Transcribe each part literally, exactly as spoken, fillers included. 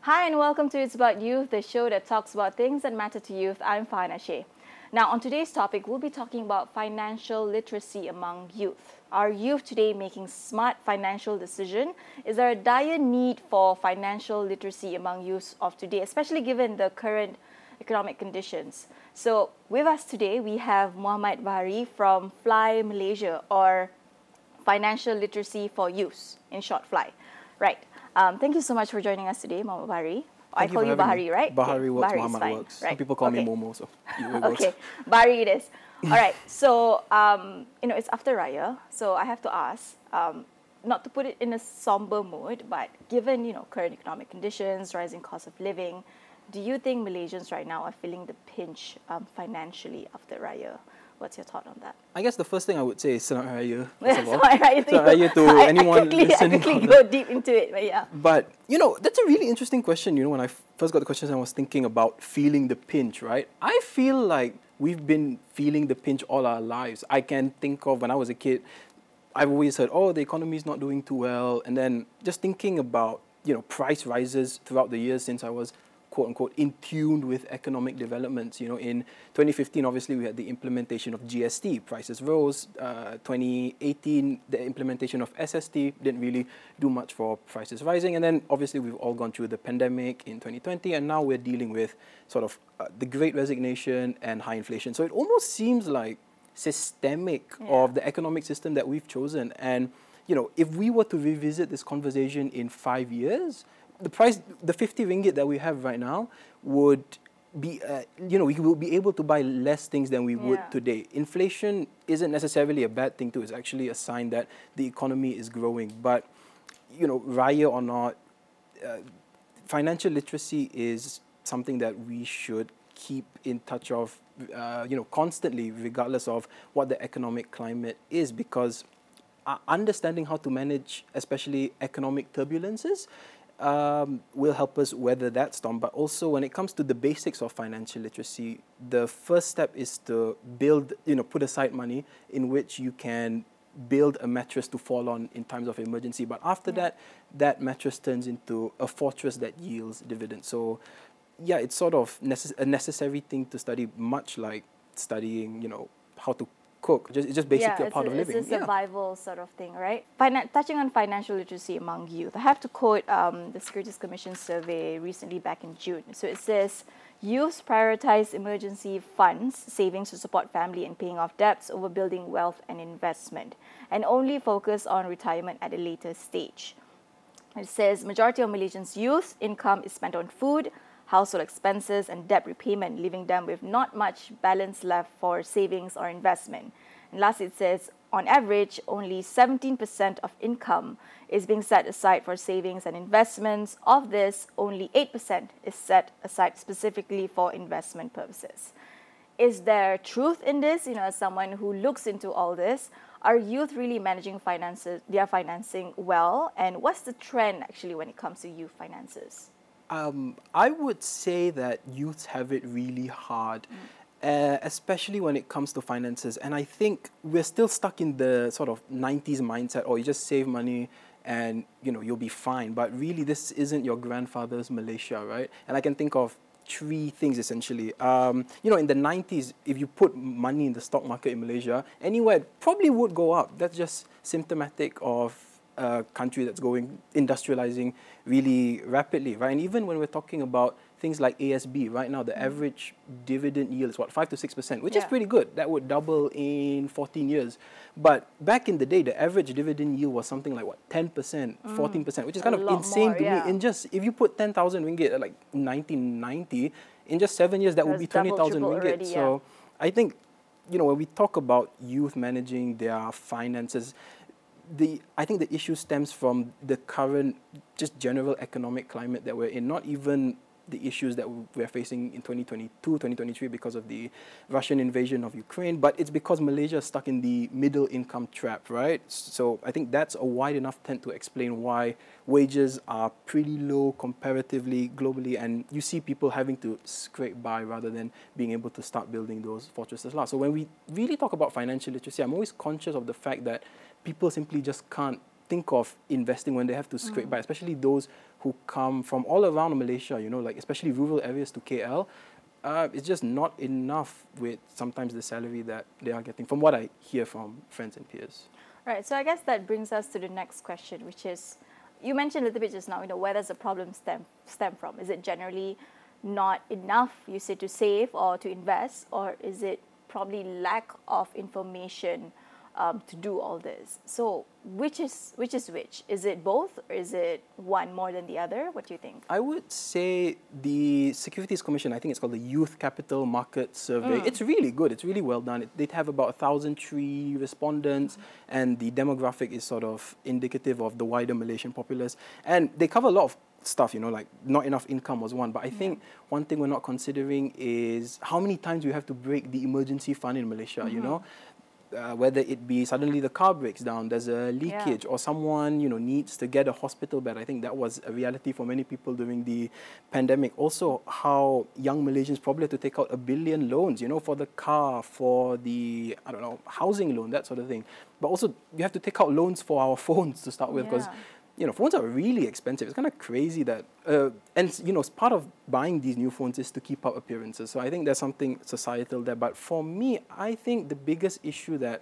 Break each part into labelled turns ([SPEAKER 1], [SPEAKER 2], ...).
[SPEAKER 1] Hi and welcome to It's About Youth, the show that talks about things that matter to youth. I'm Fahana Shea. Now, on today's topic, we'll be talking about financial literacy among youth. Are youth today making smart financial decisions? Is there a dire need for financial literacy among youth of today, especially given the current economic conditions? So, with us today, we have Muhammad Bahari from Fly Malaysia, or Financial Literacy for Youth, in short, Fly. Right. Um, thank you so much for joining us today, Muhammad Bahari. I
[SPEAKER 2] Thank
[SPEAKER 1] call
[SPEAKER 2] you
[SPEAKER 1] you Bahari,
[SPEAKER 2] me.
[SPEAKER 1] right?
[SPEAKER 2] Bahari
[SPEAKER 1] okay.
[SPEAKER 2] works,
[SPEAKER 1] Bahari
[SPEAKER 2] Muhammad
[SPEAKER 1] fine.
[SPEAKER 2] works.
[SPEAKER 1] Right.
[SPEAKER 2] Some people call
[SPEAKER 1] okay.
[SPEAKER 2] me Momo, so it works.
[SPEAKER 1] Okay, Bahari it is. All right, so, um, you know, it's after Raya, so I have to ask, um, not to put it in a somber mood, but given, you know, current economic conditions, rising cost of living, do you think Malaysians right now are feeling the pinch um, financially after Raya? What's your thought on that?
[SPEAKER 2] I guess the first thing I would say is Selamat Raya. first of all.
[SPEAKER 1] Selamat Raya to,
[SPEAKER 2] Selamat Raya to
[SPEAKER 1] I,
[SPEAKER 2] anyone
[SPEAKER 1] I quickly,
[SPEAKER 2] listening.
[SPEAKER 1] I quickly go deep into it, but yeah.
[SPEAKER 2] But, you know, that's a really interesting question. You know, when I first got the question, I was thinking about feeling the pinch, right? I feel like we've been feeling the pinch all our lives. I can think of when I was a kid, I've always heard, oh, the economy is not doing too well. And then just thinking about, you know, price rises throughout the years since I was quote unquote in tune with economic developments. You know, in twenty fifteen, obviously we had the implementation of G S T, prices rose. Uh, twenty eighteen, the implementation of S S T didn't really do much for prices rising. And then obviously we've all gone through the pandemic in twenty twenty, and now we're dealing with sort of uh, the Great Resignation and high inflation. So it almost seems like systemic yeah. of the economic system that we've chosen. And, you know, if we were to revisit this conversation in five years, the price, the fifty ringgit that we have right now would be, uh, you know, we will be able to buy less things than we yeah. would today. Inflation isn't necessarily a bad thing too. It's actually a sign that the economy is growing. But, you know, Raya or not, uh, financial literacy is something that we should keep in touch of, uh, you know, constantly, regardless of what the economic climate is, because uh, understanding how to manage, especially economic turbulences, Um, will help us weather that storm. But also when it comes to the basics of financial literacy, the first step is to build, you know, put aside money in which you can build a mattress to fall on in times of emergency. But after yeah. that, that mattress turns into a fortress that yields dividends. So yeah, it's sort of necess- a necessary thing to study, much like studying, you know, how to cook. Just, it's just basically
[SPEAKER 1] yeah,
[SPEAKER 2] a part
[SPEAKER 1] a,
[SPEAKER 2] of living.
[SPEAKER 1] It's a survival yeah. sort of thing, right? Fin- touching on financial literacy among youth, I have to quote um, the Securities Commission survey recently back in June. So it says, youths prioritize emergency funds, savings to support family and paying off debts over building wealth and investment, and only focus on retirement at a later stage. It says, majority of Malaysians' youth income is spent on food, household expenses and debt repayment, leaving them with not much balance left for savings or investment. And lastly, it says, on average, only seventeen percent of income is being set aside for savings and investments. Of this, only eight percent is set aside specifically for investment purposes. Is there truth in this? You know, as someone who looks into all this, are youth really managing finances, their financing well? And what's the trend actually when it comes to youth finances?
[SPEAKER 2] Um, I would say that youths have it really hard, mm. uh, especially when it comes to finances. And I think we're still stuck in the sort of nineties mindset, or you just save money and, you know, you'll be fine. But really, this isn't your grandfather's Malaysia, right? And I can think of three things essentially. Um, you know, in the nineties, if you put money in the stock market in Malaysia, anywhere, it probably would go up. That's just symptomatic of a country that's going, industrializing really rapidly, right? And even when we're talking about things like A S B, right now, the mm. average dividend yield is what, five to six percent, which yeah. is pretty good. That would double in fourteen years. But back in the day, the average dividend yield was something like, what, ten percent, mm. fourteen percent, which is kind
[SPEAKER 1] a
[SPEAKER 2] of insane
[SPEAKER 1] more,
[SPEAKER 2] to
[SPEAKER 1] yeah.
[SPEAKER 2] me. In just, if you put ten thousand ringgit at like nineteen ninety, in just seven years, that
[SPEAKER 1] That's
[SPEAKER 2] would be twenty thousand ringgit.
[SPEAKER 1] Already, yeah.
[SPEAKER 2] So I think, you know, when we talk about youth managing their finances, The, I think the issue stems from the current, just general economic climate that we're in, not even the issues that we're facing in twenty twenty-two, twenty twenty-three because of the Russian invasion of Ukraine, but it's because Malaysia is stuck in the middle income trap, right? So I think that's a wide enough tent to explain why wages are pretty low comparatively globally, and you see people having to scrape by rather than being able to start building those fortresses. So when we really talk about financial literacy, I'm always conscious of the fact that people simply just can't think of investing when they have to scrape by, especially those who come from all around Malaysia, you know, like especially rural areas to K L. Uh, it's just not enough with sometimes the salary that they are getting, from what I hear from friends and peers.
[SPEAKER 1] Right. So I guess that brings us to the next question, which is, you mentioned a little bit just now, you know, where does the problem stem stem from? Is it generally not enough, you say, to save or to invest, or is it probably lack of information um, to do all this? So which is which is which? Is it both, or is it one more than the other? What do you think?
[SPEAKER 2] I would say the Securities Commission, I think it's called the Youth Capital Market Survey. Mm. It's really good. It's really well done. It, they have about one thousand three respondents, mm-hmm. and the demographic is sort of indicative of the wider Malaysian populace. And they cover a lot of stuff, you know, like not enough income was one. But I think yeah. one thing we're not considering is how many times we have to break the emergency fund in Malaysia, mm-hmm. you know? Uh, whether it be suddenly the car breaks down, there's a leakage, yeah. or someone, you know, needs to get a hospital bed. I think that was a reality for many people during the pandemic. Also, how young Malaysians probably have to take out a billion loans, you know, for the car, for the, I don't know, housing loan, that sort of thing. But also, you have to take out loans for our phones to start with, because yeah. you know, phones are really expensive. It's kind of crazy that, uh, and you know, part of buying these new phones is to keep up appearances. So I think there's something societal there. But for me, I think the biggest issue that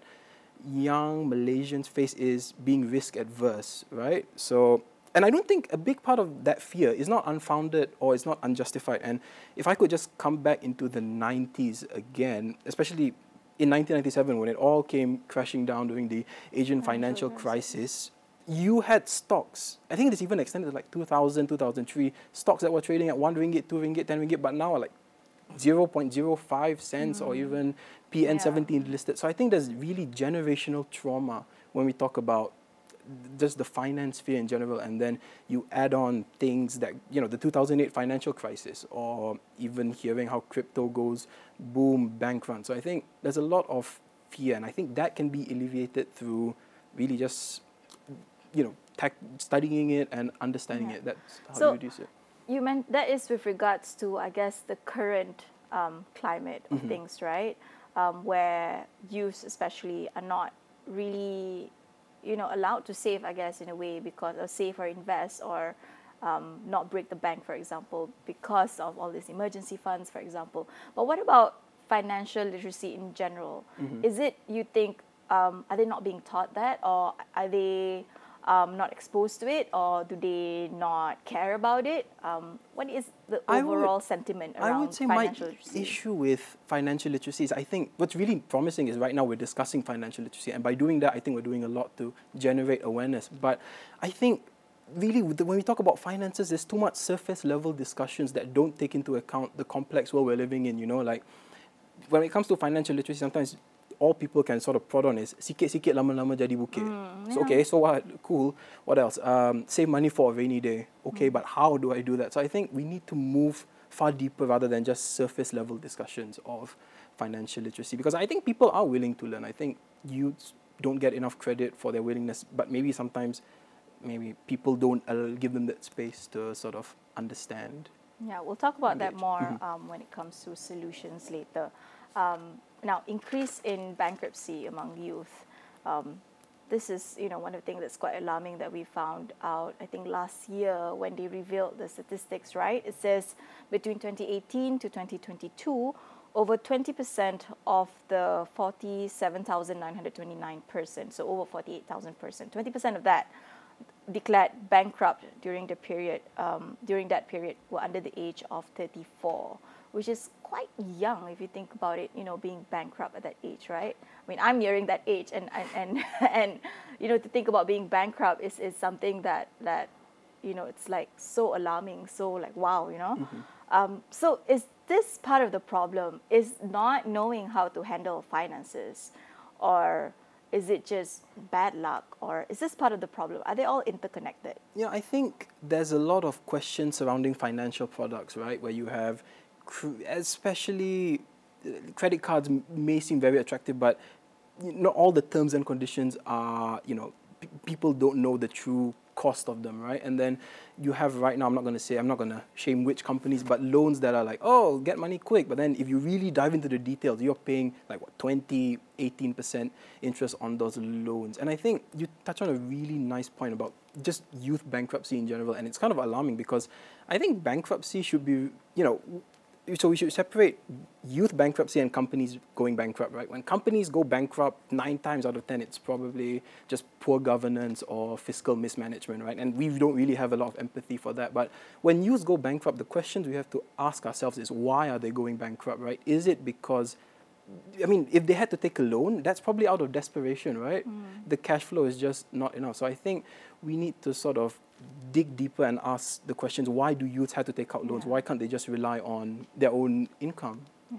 [SPEAKER 2] young Malaysians face is being risk adverse, right? So, and I don't think a big part of that fear is not unfounded or it's not unjustified. And if I could just come back into the nineties again, especially in nineteen ninety-seven when it all came crashing down during the Asian financial crisis, you had stocks. I think it's even extended to like two thousand, two thousand three, stocks that were trading at one ringgit, two ringgit, ten ringgit, but now are like zero point zero five cents mm. or even P N seventeen yeah. listed. So I think there's really generational trauma when we talk about just the finance sphere in general, and then you add on things that, you know, the two thousand eight financial crisis, or even hearing how crypto goes boom, bank run. So I think there's a lot of fear, and I think that can be alleviated through really just, you know, tech, studying it and understanding yeah. it. That's how
[SPEAKER 1] so
[SPEAKER 2] you reduce it.
[SPEAKER 1] You meant that is with regards to, I guess, the current um, climate of mm-hmm. things, right? Um, where youths especially are not really, you know, allowed to save, I guess, in a way, because or save or invest or um, not break the bank, for example, because of all these emergency funds, for example. But what about financial literacy in general? Mm-hmm. Is it, you think, um, are they not being taught that, or are they Um, not exposed to it, or do they not care about it? Um, what is the overall would, sentiment around
[SPEAKER 2] I would say
[SPEAKER 1] financial
[SPEAKER 2] my
[SPEAKER 1] literacy?
[SPEAKER 2] issue with financial literacy is, I think what's really promising is right now we're discussing financial literacy, and by doing that, I think we're doing a lot to generate awareness. But I think really when we talk about finances, there's too much surface level discussions that don't take into account the complex world we're living in. You know, like when it comes to financial literacy, sometimes all people can sort of prod on is sikit-sikit lama-lama jadi bukit. Mm, yeah. So okay, so what? Cool. What else? Um, save money for a rainy day. Okay, mm. but how do I do that? So I think we need to move far deeper rather than just surface level discussions of financial literacy, because I think people are willing to learn. I think youths don't get enough credit for their willingness, but maybe sometimes maybe people don't uh, give them that space to sort of understand.
[SPEAKER 1] Yeah, we'll talk about engage. that more mm-hmm. um, when it comes to solutions later. Um, now, increase in bankruptcy among youth. Um, this is, you know, one of the things that's quite alarming that we found out, I think, last year when they revealed the statistics, right? It says between twenty eighteen to twenty twenty-two, over twenty percent of the forty-seven thousand nine hundred twenty-nine persons, so over forty-eight thousand persons, twenty percent of that declared bankrupt during the period, um, during that period were under the age of thirty-four, which is quite young if you think about it, you know, being bankrupt at that age, right? I mean, I'm nearing that age, and and and, and you know, to think about being bankrupt is, is something that, that, you know, it's like so alarming, so like, wow, you know? Mm-hmm. Um, so is this part of the problem, is not knowing how to handle finances, or is it just bad luck, or is this part of the problem? Are they all interconnected?
[SPEAKER 2] Yeah, I think there's a lot of questions surrounding financial products, right? Where you have, especially credit cards may seem very attractive, but not all the terms and conditions are, you know, p- people don't know the true cost of them, right? And then you have right now, I'm not going to say, I'm not going to shame which companies, but loans that are like, oh, get money quick. But then if you really dive into the details, you're paying like what, twenty, eighteen percent interest on those loans. And I think you touch on a really nice point about just youth bankruptcy in general. And it's kind of alarming because I think bankruptcy should be, you know, so we should separate youth bankruptcy and companies going bankrupt, right? When companies go bankrupt, nine times out of ten, it's probably just poor governance or fiscal mismanagement, right? And we don't really have a lot of empathy for that. But when youth go bankrupt, the questions we have to ask ourselves is, why are they going bankrupt, right? Is it because, I mean, if they had to take a loan, that's probably out of desperation, right? Mm. The cash flow is just not enough. So I think we need to sort of dig deeper and ask the questions, why do youths have to take out loans? Yeah. Why can't they just rely on their own income?
[SPEAKER 1] Yeah.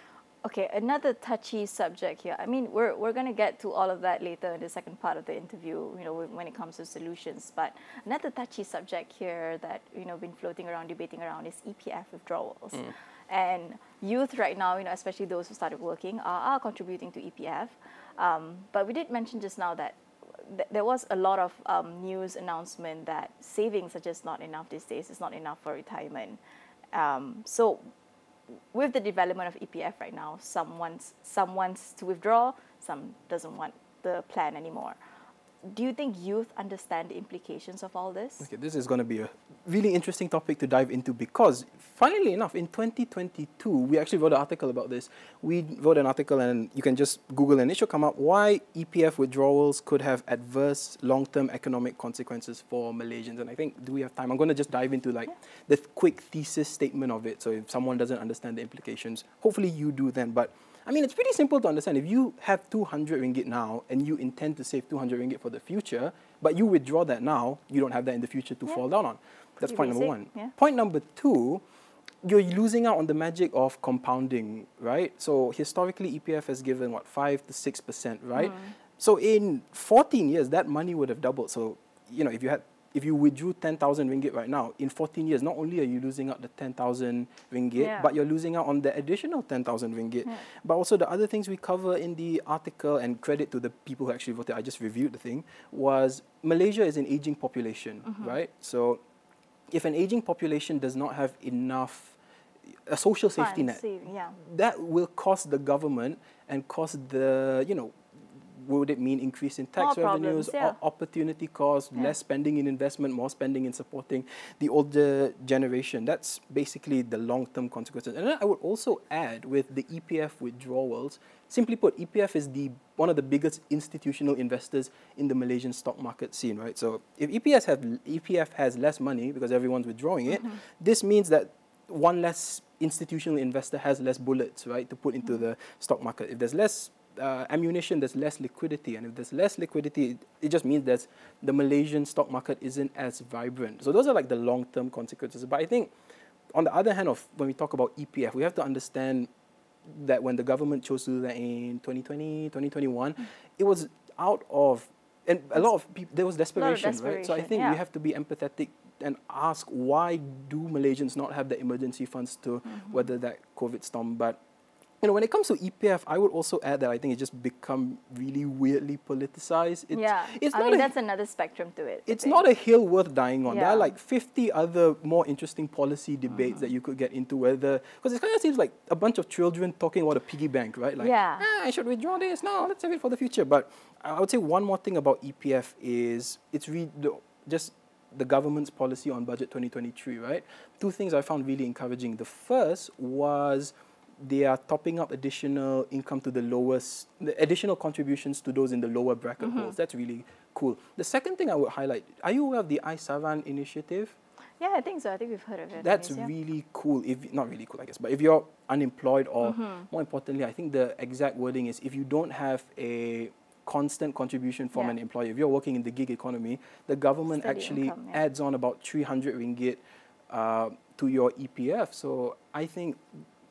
[SPEAKER 1] Okay, another touchy subject here. I mean, we're we're going to get to all of that later in the second part of the interview, you know, when it comes to solutions. But another touchy subject here that, you know, been floating around, debating around is E P F withdrawals. Mm. And youth right now, you know, especially those who started working, are, are contributing to E P F. Um, but we did mention just now that there was a lot of um, news announcement that savings are just not enough these days. It's not enough for retirement. Um, so with the development of E P F right now, some wants, some wants to withdraw, some doesn't want the plan anymore. Do you think youth understand the implications of all this?
[SPEAKER 2] Okay, this is going to be a really interesting topic to dive into because, funnily enough, in twenty twenty-two, we actually wrote an article about this. We wrote an article, and you can just Google and it should come up, why E P F withdrawals could have adverse long-term economic consequences for Malaysians. And I think, do we have time? I'm going to just dive into like yeah. the quick thesis statement of it. So if someone doesn't understand the implications, hopefully you do then. But I mean, it's pretty simple to understand. If you have two hundred ringgit now and you intend to save two hundred ringgit for the future, but you withdraw that now, you don't have that in the future to yeah. fall down on. That's pretty point basic. number one. Yeah. Point number two, you're losing out on the magic of compounding, right? So historically, E P F has given, what, five to six percent, right? Mm. So in fourteen years, that money would have doubled. So, you know, if you had If you withdrew ten thousand ringgit right now, in fourteen years, not only are you losing out the ten thousand ringgit, yeah. but you're losing out on the additional ten thousand ringgit. Yeah. But also the other things we cover in the article, and credit to the people who actually voted, I just reviewed the thing, was Malaysia is an aging population, mm-hmm. right? So if an aging population does not have enough, a social safety net,
[SPEAKER 1] save, yeah.
[SPEAKER 2] that will cost the government and cost the, you know, would it mean increase in tax
[SPEAKER 1] more
[SPEAKER 2] revenues,
[SPEAKER 1] problems, yeah.
[SPEAKER 2] opportunity costs, yeah. less spending in investment, more spending in supporting the older generation? That's basically the long-term consequences. And then I would also add with the E P F withdrawals, simply put, E P F is the one of the biggest institutional investors in the Malaysian stock market scene, right? So if E P F, have, E P F has less money because everyone's withdrawing it, mm-hmm. this means that one less institutional investor has less bullets, right, to put into mm-hmm. the stock market. If there's less Uh, ammunition, there's less liquidity, and if there's less liquidity, it, it just means that the Malaysian stock market isn't as vibrant. So those are like the long-term consequences. But I think, on the other hand, of when we talk about E P F, we have to understand that when the government chose to do that in twenty twenty, twenty twenty-one, mm. it was out of, and a lot of people, there was desperation,
[SPEAKER 1] desperation,
[SPEAKER 2] right? So I think
[SPEAKER 1] yeah.
[SPEAKER 2] we have to be empathetic and ask, why do Malaysians not have the emergency funds to mm-hmm. weather that COVID storm? But you know, when it comes to E P F, I would also add that I think it's just become really weirdly politicized. It's,
[SPEAKER 1] yeah,
[SPEAKER 2] it's
[SPEAKER 1] I
[SPEAKER 2] not
[SPEAKER 1] mean,
[SPEAKER 2] a,
[SPEAKER 1] that's another spectrum to it.
[SPEAKER 2] It's not a hill worth dying on.
[SPEAKER 1] Yeah.
[SPEAKER 2] There are like fifty other more interesting policy debates mm-hmm. that you could get into, whether, because it kind of seems like a bunch of children talking about a piggy bank, right? Like,
[SPEAKER 1] yeah.
[SPEAKER 2] ah, I should withdraw this. No, let's save it for the future. But I would say one more thing about E P F is it's re- just the government's policy on budget twenty twenty-three, right? Two things I found really encouraging. The first was they are topping up additional income to the lowest, the additional contributions to those in the lower bracket mm-hmm. holes. That's really cool. The second thing I would highlight, are you aware of the iSaran initiative?
[SPEAKER 1] Yeah, I think so. I think we've heard of it.
[SPEAKER 2] That's
[SPEAKER 1] yeah.
[SPEAKER 2] really cool. If not really cool, I guess. But if you're unemployed or,
[SPEAKER 1] mm-hmm.
[SPEAKER 2] more importantly, I think the exact wording is if you don't have a constant contribution from
[SPEAKER 1] yeah.
[SPEAKER 2] an employer, if you're working in the gig economy, the government
[SPEAKER 1] Steady
[SPEAKER 2] actually
[SPEAKER 1] income, yeah.
[SPEAKER 2] adds on about three hundred ringgit uh, to your E P F. So I think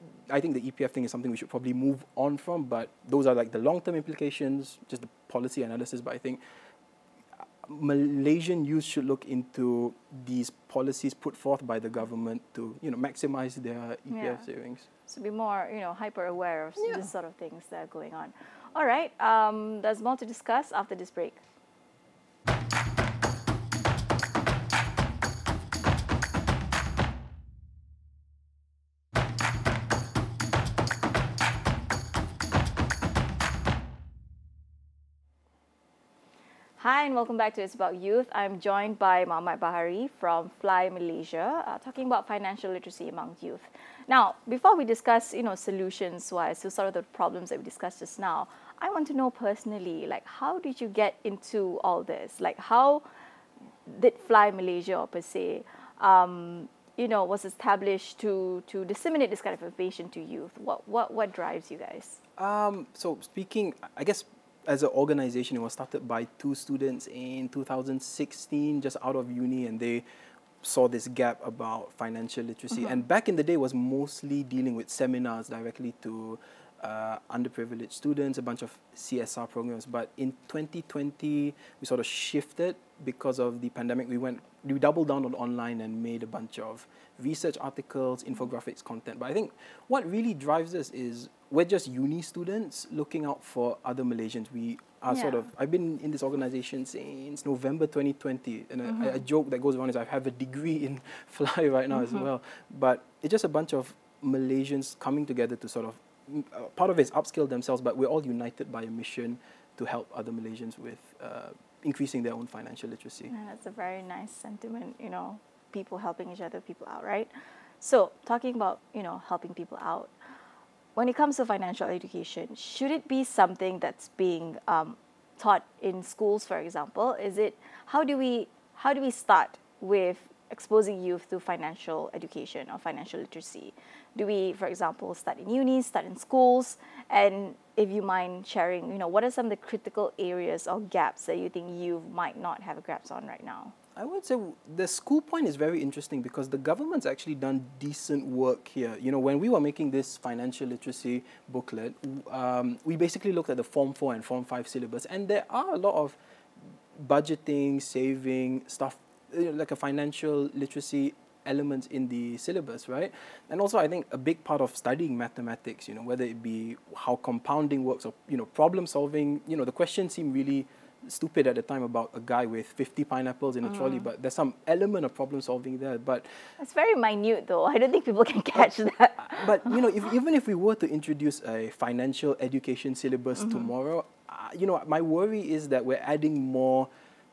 [SPEAKER 2] I think the E P F thing is something we should probably move on from, but those are like the long-term implications, just the policy analysis. But I think Malaysian youth should look into these policies put forth by the government to, you know, maximize their E P F yeah. savings.
[SPEAKER 1] So be more, you know, hyper-aware of
[SPEAKER 2] yeah.
[SPEAKER 1] this sort of things that are going on. All right, um, there's more to discuss after this break. Hi and welcome back to It's About Youth. I'm joined by Muhammad Bahari from Fly Malaysia, uh, talking about financial literacy among youth. Now, before we discuss, you know, solutions-wise to sort of the problems that we discussed just now, I want to know personally, like, how did you get into all this? Like, how did Fly Malaysia, or per se, um, you know, was established to to disseminate this kind of information to youth? What what what drives you guys?
[SPEAKER 2] Um, so speaking, I guess as an organization, it was started by two students in two thousand sixteen, just out of uni, and they saw this gap about financial literacy.
[SPEAKER 1] Mm-hmm.
[SPEAKER 2] And back in the day, was mostly dealing with seminars directly to uh, underprivileged students, a bunch of C S R programs. But in twenty twenty, we sort of shifted because of the pandemic. We went, we doubled down on online and made a bunch of research articles, infographics content. But I think what really drives us is we're just uni students looking out for other Malaysians. We are
[SPEAKER 1] Yeah.
[SPEAKER 2] sort of, I've been in this organization since November twenty twenty. And
[SPEAKER 1] Mm-hmm.
[SPEAKER 2] a, a joke that goes around is I have a degree in Fly right now
[SPEAKER 1] Mm-hmm.
[SPEAKER 2] as well. But it's just a bunch of Malaysians coming together to sort of, uh, part of it is upskill themselves, but we're all united by a mission to help other Malaysians with uh, increasing their own financial literacy.
[SPEAKER 1] Yeah, that's a very nice sentiment, you know, people helping each other, people out, right? So, talking about, you know, helping people out, when it comes to financial education, should it be something that's being um, taught in schools, for example? Is it, how do we, how do we start with exposing youth to financial education or financial literacy? Do we, for example, start in unis, start in schools? And if you mind sharing, you know, what are some of the critical areas or gaps that you think you might not have a grasp on right now?
[SPEAKER 2] I would say the school point is very interesting because the government's actually done decent work here. You know, when we were making this financial literacy booklet, um, we basically looked at the Form four and Form five syllabus, and there are a lot of budgeting, saving, stuff, like a financial literacy elements in the syllabus, right? And also I think a big part of studying mathematics, you know, whether it be how compounding works or, you know, problem solving, you know, the questions seem really stupid at the time about a guy with fifty pineapples in a mm. trolley, but there's some element of problem solving there. But
[SPEAKER 1] it's very minute though. I don't think people can catch
[SPEAKER 2] uh,
[SPEAKER 1] that.
[SPEAKER 2] But, you know, if, even if we were to introduce a financial education syllabus mm-hmm. tomorrow, uh, you know, my worry is that we're adding more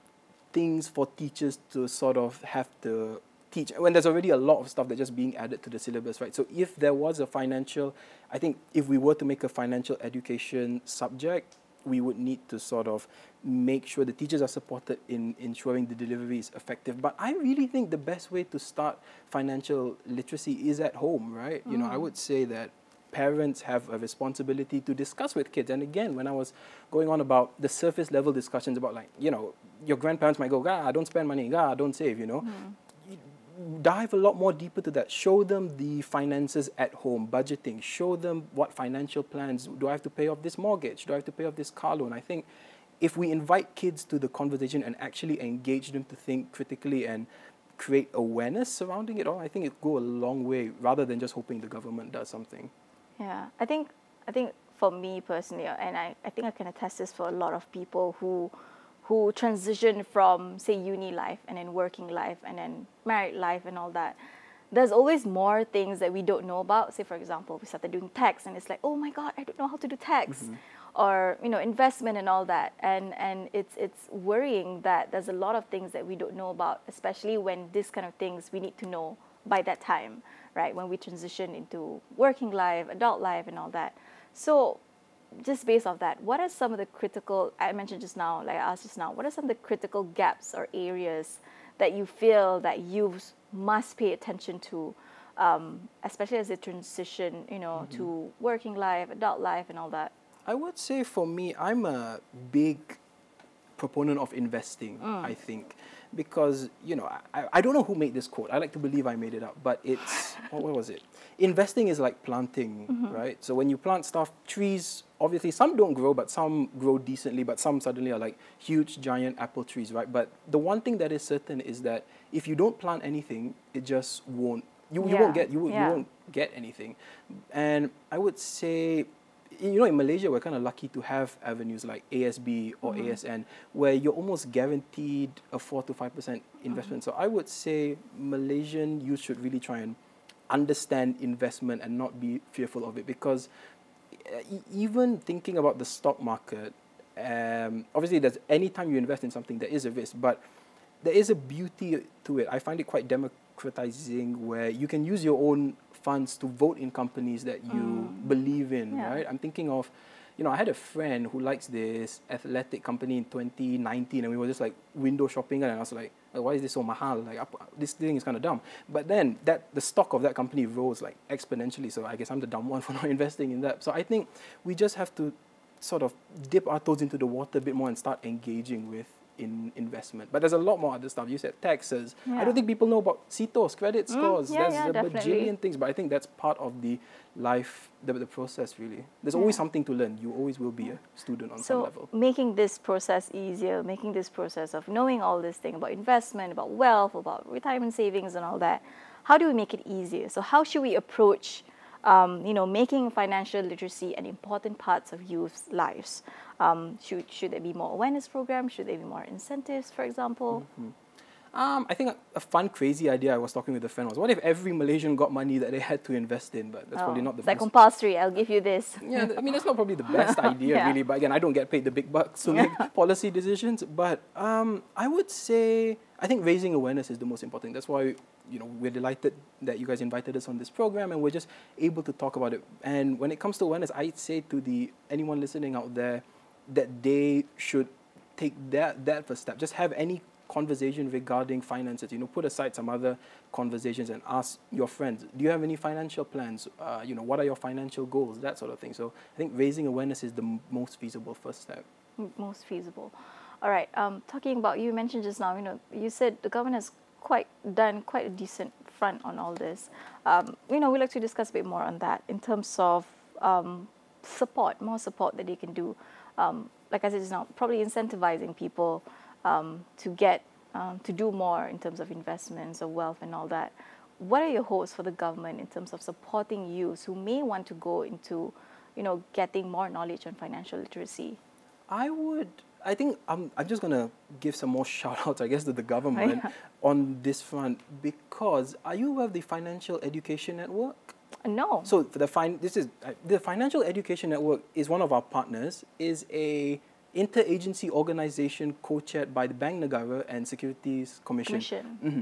[SPEAKER 2] things for teachers to sort of have to teach when there's already a lot of stuff that's just being added to the syllabus, right? So if there was a financial, I think if we were to make a financial education subject, we would need to sort of make sure the teachers are supported in ensuring the delivery is effective. But I really think the best way to start financial literacy is at home, right? Mm. You know, I would say that parents have a responsibility to discuss with kids. And again, when I was going on about the surface level discussions about, like, you know, your grandparents might go, ah, don't spend money, ah, don't save, you know. Mm. Dive a lot more deeper to that. Show them the finances at home, budgeting. Show them what financial plans. Do I have to pay off this mortgage? Do I have to pay off this car loan? I think if we invite kids to the conversation and actually engage them to think critically and create awareness surrounding it all, I think it go a long way rather than just hoping the government does something.
[SPEAKER 1] Yeah, I think I think for me personally, and I, I think I can attest this for a lot of people who who transition from, say, uni life and then working life and then married life and all that, there's always more things that we don't know about. Say, for example, we started doing tax and it's like, oh my God, I don't know how to do tax. Mm-hmm. Or, you know, investment and all that. And and it's it's worrying that there's a lot of things that we don't know about, especially when this kind of things we need to know by that time, right? When we transition into working life, adult life and all that. So just based off that, what are some of the critical, I mentioned just now, like I asked just now, what are some of the critical gaps or areas that you feel that youth must pay attention to, um, especially as they transition, you know, mm-hmm. to working life, adult life and all that?
[SPEAKER 2] I would say for me, I'm a big proponent of investing, mm. I think. Because, you know, I, I don't know who made this quote. I like to believe I made it up. But it's, what, what was it? Investing is like planting, mm-hmm. right? So when you plant stuff, trees, obviously some don't grow, but some grow decently. But some suddenly are like huge, giant apple trees, right? But the one thing that is certain is that if you don't plant anything, it just won't, you, yeah. you won't get, you, yeah. you won't get anything. And I would say, you know, in Malaysia, we're kind of lucky to have avenues like A S B or mm-hmm. A S N, where you're almost guaranteed a four to five percent investment. Mm-hmm. So I would say Malaysian youth should really try and understand investment and not be fearful of it, because even thinking about the stock market, Um, obviously, there's anytime you invest in something, there is a risk, but there is a beauty to it. I find it quite democratizing, where you can use your own funds to vote in companies that you
[SPEAKER 1] Mm.
[SPEAKER 2] believe in,
[SPEAKER 1] Yeah.
[SPEAKER 2] right? I'm thinking of, you know, I had a friend who likes this athletic company in twenty nineteen, and we were just like window shopping, and I was like, oh, why is this so mahal? Like, up- this thing is kind of dumb. But then that the stock of that company rose like exponentially, so I guess I'm the dumb one for not investing in that. So I think we just have to sort of dip our toes into the water a bit more and start engaging with in investment. But there's a lot more other stuff. You said taxes. I
[SPEAKER 1] Yeah.
[SPEAKER 2] don't think people know about C T O S, credit
[SPEAKER 1] Mm,
[SPEAKER 2] scores.
[SPEAKER 1] yeah,
[SPEAKER 2] there's
[SPEAKER 1] yeah,
[SPEAKER 2] a
[SPEAKER 1] definitely.
[SPEAKER 2] bajillion things, but I think that's part of the life, the, the process really. There's always
[SPEAKER 1] Yeah.
[SPEAKER 2] something to learn. You always will be a student on some
[SPEAKER 1] So
[SPEAKER 2] level.
[SPEAKER 1] making this process easier, making this process of knowing all this thing about investment, about wealth, about retirement savings and all that, how do we make it easier? So how should we approach, um, you know, making financial literacy an important part of youth's lives? Um, should, should there be more awareness programs? Should there be more incentives, for example?
[SPEAKER 2] Mm-hmm. Um, I think a, a fun, crazy idea I was talking with a friend was, what if every Malaysian got money that they had to invest in? But that's probably
[SPEAKER 1] Oh,
[SPEAKER 2] not the
[SPEAKER 1] it's like
[SPEAKER 2] best.
[SPEAKER 1] compulsory, I'll give you this.
[SPEAKER 2] Yeah, th- I mean, that's not probably the best idea,
[SPEAKER 1] Yeah.
[SPEAKER 2] really. But again, I don't get paid the big bucks to make policy decisions. But um, I would say, I think raising awareness is the most important. That's why, you know, we're delighted that you guys invited us on this program, and we're just able to talk about it. And when it comes to awareness, I'd say to the anyone listening out there that they should take that that first step. Just have any conversation regarding finances. You know, put aside some other conversations and ask your friends, do you have any financial plans? Uh, you know, what are your financial goals? That sort of thing. So I think raising awareness is the m- most feasible first step.
[SPEAKER 1] M- most feasible. All right. Um, talking about, you mentioned just now, you know, you said the government has quite done quite a decent front on all this. Um, you know, we'd like to discuss a bit more on that in terms of um, support, more support that they can do. Um, like I said just now, probably incentivizing people um, to get um, to do more in terms of investments or wealth and all that. What are your hopes for the government in terms of supporting youths who may want to go into, you know, getting more knowledge on financial literacy?
[SPEAKER 2] I would, I think I'm, I'm just going to give some more shout outs, I guess, to the government
[SPEAKER 1] Yeah.
[SPEAKER 2] on this front, because are you aware of the Financial Education Network?
[SPEAKER 1] No.
[SPEAKER 2] So for the fin- this is uh, the Financial Education Network is one of our partners. Is a interagency organization co-chaired by the Bank Negara and Securities Commission.
[SPEAKER 1] Commission.
[SPEAKER 2] Mm-hmm.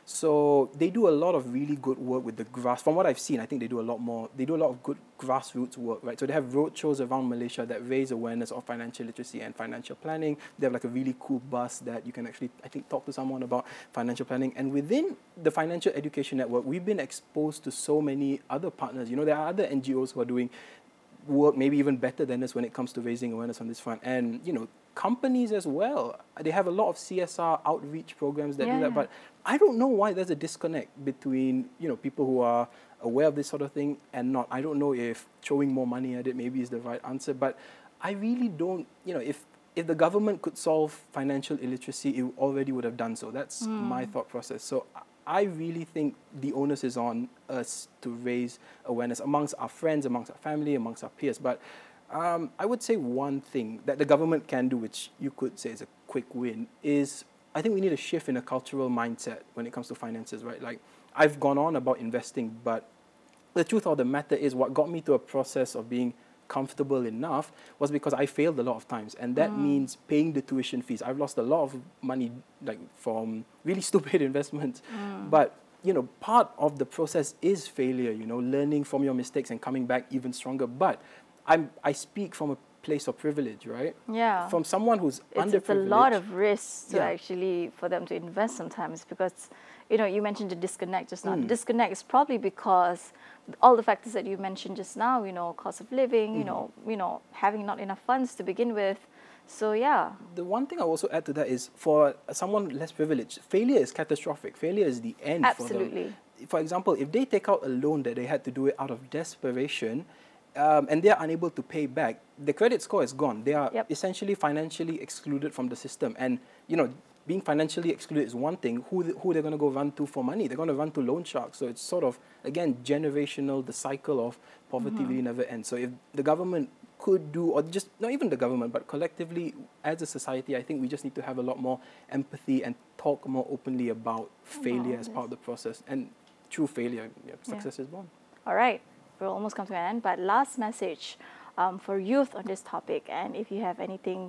[SPEAKER 2] So they do a lot of really good work with the grass. From what I've seen, I think they do a lot more. They do a lot of good grassroots work, right? So they have roadshows around Malaysia that raise awareness of financial literacy and financial planning. They have like a really cool bus that you can actually, I think, talk to someone about financial planning. And within the Financial Education Network, we've been exposed to so many other partners. You know, there are other N G Os who are doing work maybe even better than us when it comes to raising awareness on this front. And, you know, companies as well. They have a lot of C S R outreach programs that
[SPEAKER 1] Yeah,
[SPEAKER 2] do that.
[SPEAKER 1] yeah.
[SPEAKER 2] But I don't know why there's a disconnect between, you know, people who are aware of this sort of thing and not. I don't know if throwing more money at it maybe is the right answer. But I really don't, you know, if if the government could solve financial illiteracy, it already would have done so. That's
[SPEAKER 1] Mm.
[SPEAKER 2] my thought process. So I really think the onus is on us to raise awareness amongst our friends, amongst our family, amongst our peers. But um, I would say one thing that the government can do, which you could say is a quick win, is I think we need a shift in a cultural mindset when it comes to finances, right? Like, I've gone on about investing, but the truth of the matter is what got me to a process of being comfortable enough was because I failed a lot of times, and that
[SPEAKER 1] Mm.
[SPEAKER 2] means paying the tuition fees. I've lost a lot of money, like from really stupid investments.
[SPEAKER 1] Mm.
[SPEAKER 2] But you know, part of the process is failure. You know, learning from your mistakes and coming back even stronger. But I'm I speak from a place of privilege, right?
[SPEAKER 1] Yeah.
[SPEAKER 2] From someone who's
[SPEAKER 1] it's,
[SPEAKER 2] underprivileged.
[SPEAKER 1] it's a lot of risks to
[SPEAKER 2] Yeah.
[SPEAKER 1] actually for them to invest sometimes, because you know you mentioned the disconnect just now. The
[SPEAKER 2] Mm.
[SPEAKER 1] disconnect is probably because all the factors that you mentioned just now, you know, cost of living, you
[SPEAKER 2] Mhm.
[SPEAKER 1] know, you know, having not enough funds to begin with. So yeah.
[SPEAKER 2] The one thing I also add to that is for someone less privileged, failure is catastrophic. Failure is the end for them.
[SPEAKER 1] Absolutely.
[SPEAKER 2] For example, if they take out a loan that they had to do it out of desperation, um, and they are unable to pay back, the credit score is gone. They are
[SPEAKER 1] Yep.
[SPEAKER 2] essentially financially excluded from the system. And you know, being financially excluded is one thing. Who th- who they're going to go run to for money? They're going to run to loan sharks. So it's sort of again generational. The cycle of poverty
[SPEAKER 1] Mhm.
[SPEAKER 2] really never ends. So if the government could do, or just not even the government, but collectively as a society, I think we just need to have a lot more empathy and talk more openly about failure
[SPEAKER 1] all
[SPEAKER 2] as
[SPEAKER 1] this.
[SPEAKER 2] part of the process. And through failure, you know, success is born.
[SPEAKER 1] All right, we'll almost come to an end, but last message um, for youth on this topic, and if you have anything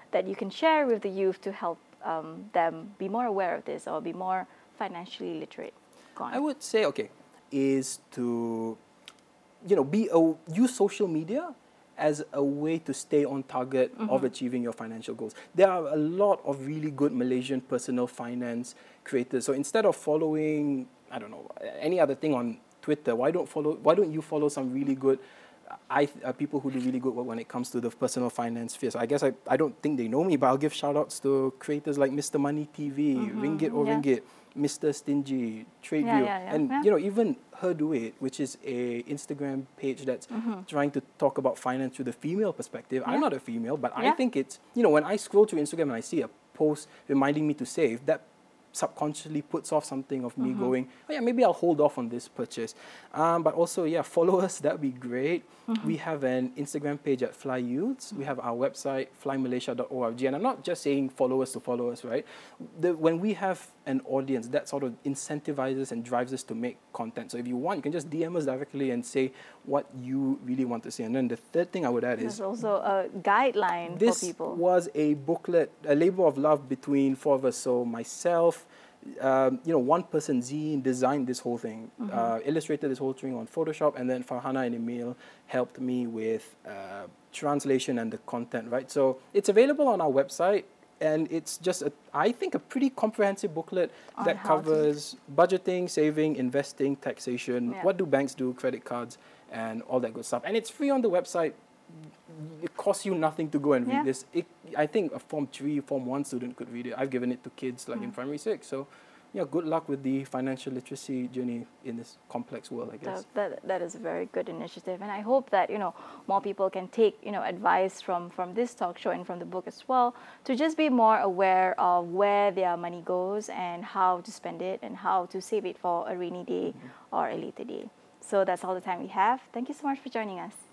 [SPEAKER 1] that you can share with the youth to help um, them be more aware of this or be more financially literate? Go on.
[SPEAKER 2] I would say, okay, is to, you know, be a, use social media as a way to stay on target mm-hmm. of achieving your financial goals. There are a lot of really good Malaysian personal finance creators. So instead of following, I don't know, any other thing on Twitter, why don't follow? Why don't you follow some really good I uh, people who do really good work when it comes to the personal finance sphere? So I guess I, I don't think they know me, but I'll give shout outs to creators like Mister Money T V, mm-hmm. Ringgit or yeah. Ringgit, Mister Stingy, TradeView,
[SPEAKER 1] yeah, yeah, yeah.
[SPEAKER 2] and
[SPEAKER 1] yeah.
[SPEAKER 2] you know even Her Do It, which is a Instagram page that's mm-hmm. trying to talk about finance through the female perspective. Yeah. I'm not a female, but yeah. I think it's, you know, when I scroll through Instagram and I see a post reminding me to save, that subconsciously puts off something of me mm-hmm. going, oh yeah, maybe I'll hold off on this purchase. Um, but also, yeah, follow us, that'd be great. Mm-hmm. We have an Instagram page at Fly Youths. We have our website, fly malaysia dot org. And I'm not just saying follow us to follow us, right? The, when we have an audience, that sort of incentivizes and drives us to make content. So if you want, you can just D M us directly and say what you really want to say. And then the third thing I would add
[SPEAKER 1] There's
[SPEAKER 2] is...
[SPEAKER 1] There's also a guideline for people.
[SPEAKER 2] This was a booklet, a labor of love between four of us. So myself, Um, you know, one person, Zine, designed this whole thing, mm-hmm. uh, illustrated this whole thing on Photoshop, and then Farhana and Emil helped me with uh, translation and the content, right? So it's available on our website, and it's just, a, I think, a pretty comprehensive booklet on that covers budgeting, saving, investing, taxation, yeah. what do banks do, credit cards, and all that good stuff. And it's free on the website. It costs you nothing to go and read yeah. this. It, I think a Form three, Form one student could read it. I've given it to kids like mm. in primary six. So, yeah, good luck with the financial literacy journey in this complex world, I guess.
[SPEAKER 1] That, that, that is a very good initiative. And I hope that, you know, more people can take, you know, advice from, from this talk show and from the book as well to just be more aware of where their money goes and how to spend it and how to save it for a rainy day mm-hmm. or a later day. So that's all the time we have. Thank you so much for joining us.